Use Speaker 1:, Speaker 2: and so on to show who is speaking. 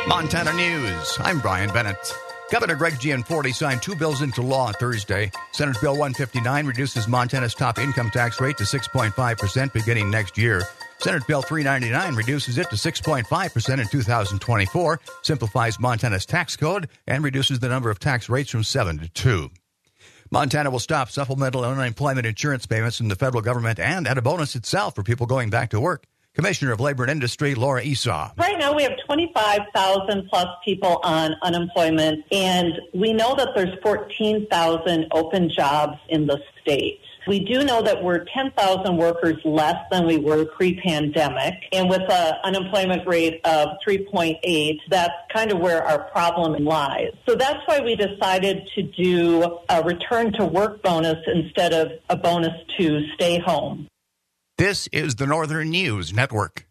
Speaker 1: Montana News. I'm Brian Bennett. Governor Greg Gianforte signed two bills into law Thursday. Senate Bill 159 reduces Montana's top income tax rate to 6.5% beginning next year. Senate Bill 399 reduces it to 6.5% in 2024, simplifies Montana's tax code, and reduces the number of tax rates from 7 to 2. Montana will stop supplemental unemployment insurance payments from the federal government and add a bonus itself for people going back to work. Commissioner of Labor and Industry, Laura Esau.
Speaker 2: Right now we have 25,000 plus people on unemployment, and we know that there's 14,000 open jobs in the state. We do know that we're 10,000 workers less than we were pre-pandemic, and with an unemployment rate of 3.8, that's kind of where our problem lies. So that's why we decided to do a return to work bonus instead of a bonus to stay home.
Speaker 1: This is the Northern News Network.